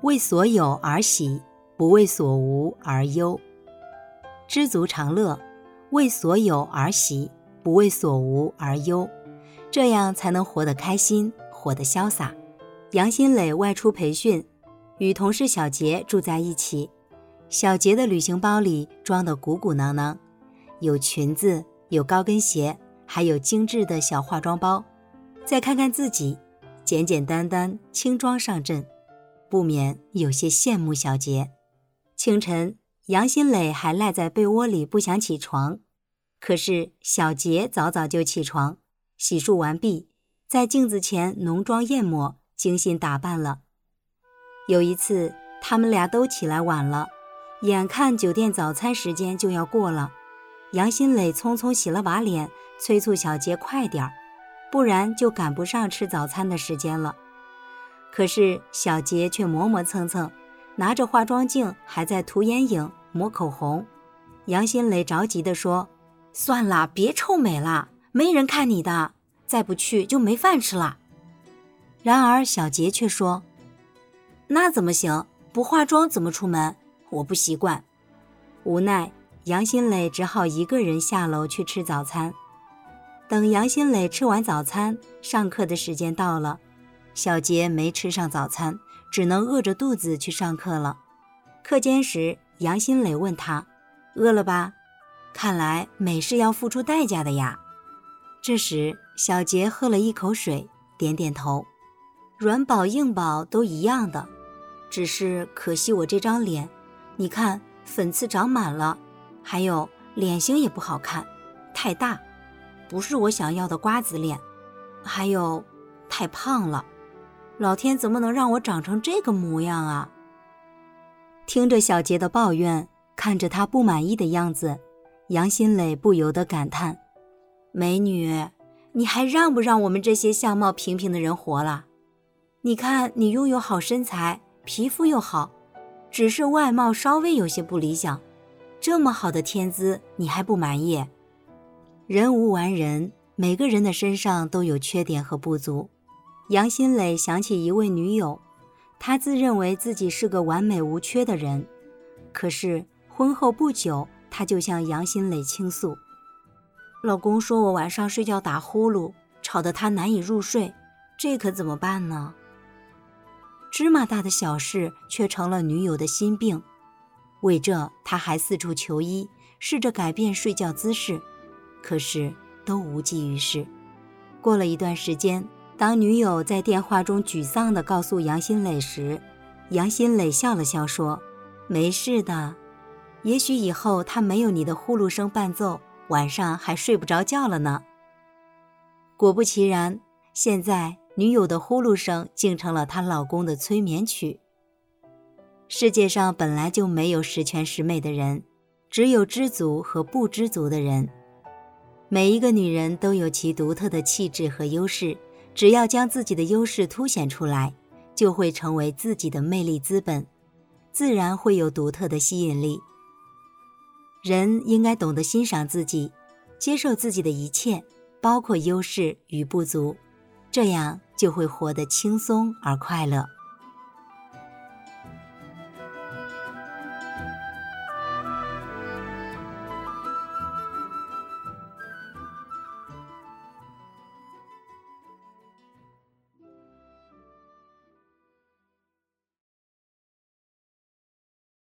为所有而喜，不为所无而忧。知足常乐，为所有而喜，不为所无而忧，这样才能活得开心，活得潇洒。杨新磊外出培训，与同事小杰住在一起。小杰的旅行包里装得鼓鼓囊囊，有裙子，有高跟鞋，还有精致的小化妆包。再看看自己，简简单单，轻装上阵，不免有些羡慕小杰。清晨，杨新磊还赖在被窝里不想起床，可是小杰早早就起床，洗漱完毕，在镜子前浓妆艳抹，精心打扮了。有一次，他们俩都起来晚了，眼看酒店早餐时间就要过了，杨新磊匆匆洗了把脸，催促小杰快点儿，不然就赶不上吃早餐的时间了。可是小杰却磨磨蹭蹭，拿着化妆镜还在涂眼影抹口红。杨新磊着急地说，算了，别臭美了，没人看你的，再不去就没饭吃了。然而小杰却说，那怎么行，不化妆怎么出门，我不习惯。无奈杨新磊只好一个人下楼去吃早餐。等杨新磊吃完早餐，上课的时间到了，小杰没吃上早餐，只能饿着肚子去上课了。课间时，杨新磊问他，饿了吧？看来美是要付出代价的呀。这时小杰喝了一口水，点点头，软饱硬饱都一样的，只是可惜我这张脸，你看粉刺长满了，还有脸型也不好看，太大，不是我想要的瓜子脸，还有太胖了，老天怎么能让我长成这个模样啊？听着小杰的抱怨，看着他不满意的样子，杨新磊不由得感叹，美女，你还让不让我们这些相貌平平的人活了？你看你拥有好身材，皮肤又好，只是外貌稍微有些不理想，这么好的天资你还不满意？人无完人，每个人的身上都有缺点和不足。杨新磊想起一位女友，他自认为自己是个完美无缺的人，可是婚后不久，他就向杨新磊倾诉，老公说我晚上睡觉打呼噜，吵得他难以入睡，这可怎么办呢？芝麻大的小事却成了女友的心病，为这他还四处求医，试着改变睡觉姿势，可是都无济于事。过了一段时间，当女友在电话中沮丧地告诉杨新磊时，杨新磊笑了笑说，没事的，也许以后他没有你的呼噜声伴奏，晚上还睡不着觉了呢。果不其然，现在女友的呼噜声竟成了她老公的催眠曲。世界上本来就没有十全十美的人，只有知足和不知足的人。每一个女人都有其独特的气质和优势，只要将自己的优势凸显出来，就会成为自己的魅力资本，自然会有独特的吸引力。人应该懂得欣赏自己，接受自己的一切，包括优势与不足，这样就会活得轻松而快乐。